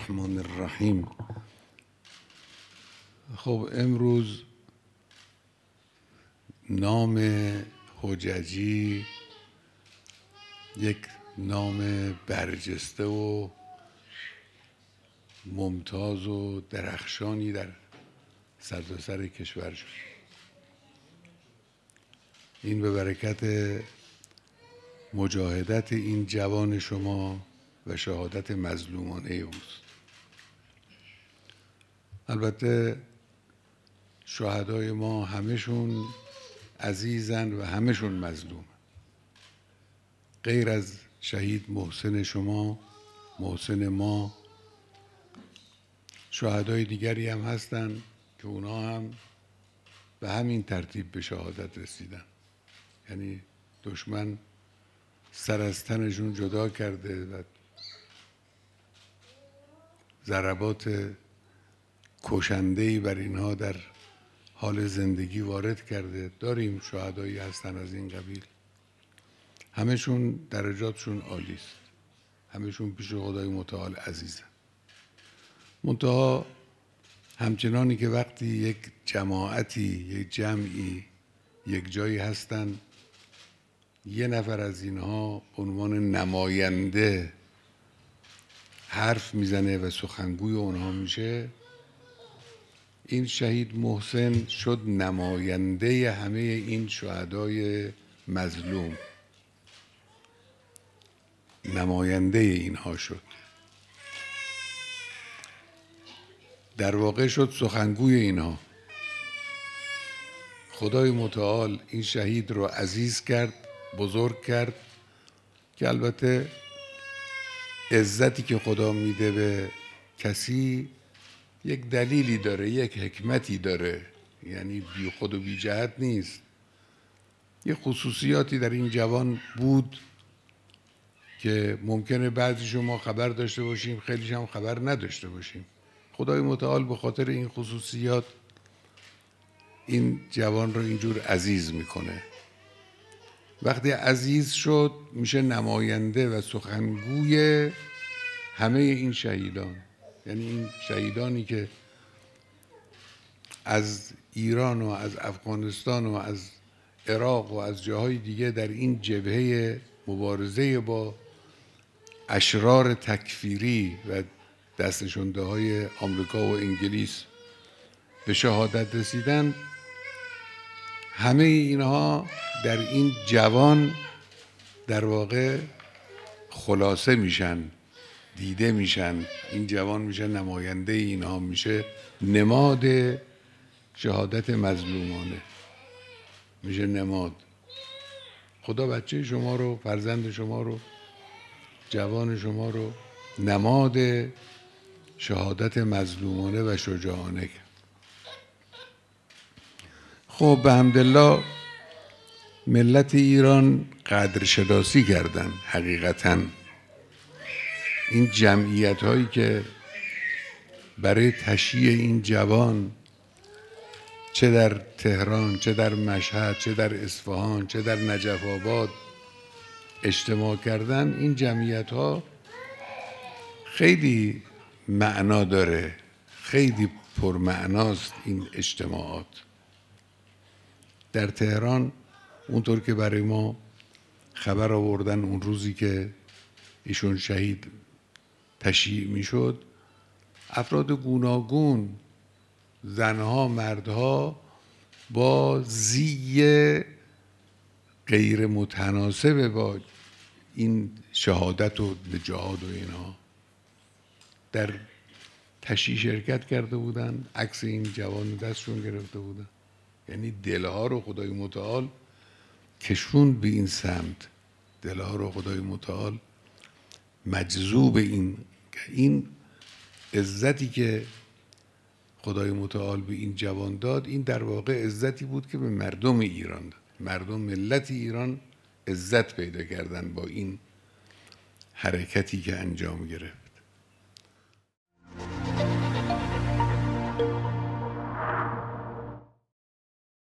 الرحمن الرحیم. خب امروز نام حججی یک نام برجسته و ممتاز و درخشانی در سرتاسر کشور شد. این به برکت مجاهدت این جوان شما و شهادت مظلومانه اوست. البته شهدای ما همشون عزیزن و همشون مظلوم، غیر از شهید محسن شما، محسن ما. شهدای دیگری هم هستن که اونا هم به همین ترتیب به شهادت رسیدن، یعنی دشمن سر از تنشون جدا کرده و ضربات کشنده‌ای بر اینها در حال زندگی وارد کرده. داریم شهدایی هستن از این قبیل، همشون درجاتشون عالی است، همشون پیش خدای متعال عزیزن. منتها همچنانی که وقتی یک جماعتی، یک جمعی یک جایی هستن، یه نفر از اینها عنوان نماینده حرف میزنه و سخنگوی اونها میشه، این شهید محسن شد نماینده همه این شهدای مظلوم، نماینده اینها شد، در واقع شد سخنگوی اینها. خدای متعال این شهید رو عزیز کرد، بزرگ کرد، که البته عزتی که خدا میده به کسی یک دلیلی داره، یک حکمتی داره، یعنی بی خود و بی جهت نیست. یک خصوصیاتی در این جوان بود که ممکنه بعضی شما خبر داشته باشیم، خیلیش هم خبر نداشته باشیم. خدای متعال به خاطر این خصوصیات این جوان رو اینجور عزیز میکنه. وقتی عزیز شد میشه نماینده و سخنگوی همه این شهیدان، یعنی این شهیدانی که از ایران و از افغانستان و از عراق و از جاهای دیگه در این جبهه مبارزه با اشرار تکفیری و دستنشانده های آمریکا و انگلیس به شهادت رسیدن، همه اینها در این جوان در واقع خلاصه میشن، دیده میشن. این جوان میشه نماینده اینها، میشه نماد شهادت مظلومانه، میشه نماد. خدا بچه شما رو، فرزند شما رو، جوان شما رو نماد شهادت مظلومانه و شجاعانه کرد. خب به حمدالله ملت ایران قدرشناسی کردن. حقیقتاً این جمعیت هایی که برای تشییع این جوان چه در تهران، چه در مشهد، چه در اصفهان، چه در نجف آباد اجتماع کردن، این جمعیت ها خیلی معنا داره، خیلی پرمعناست این اجتماعات. در تهران اونطور که برای ما خبر آوردن اون روزی که ایشون شهید تشییع میشد، افراد گوناگون، زنها، مردها، با زی غیر متناسب با این شهادت و جهاد و اینها در تشییع شرکت کرده بودن، عکس این جوان دستشون گرفته بودن. یعنی دلها رو خدای متعال کشوند به این سمت، دلها رو خدای متعال مجذوب این عزتی که خدای متعال به این جوان داد، این در واقع عزتی بود که به مردم ایران داد. مردم، ملت ایران عزت پیدا کردن با این حرکتی که انجام گرفت.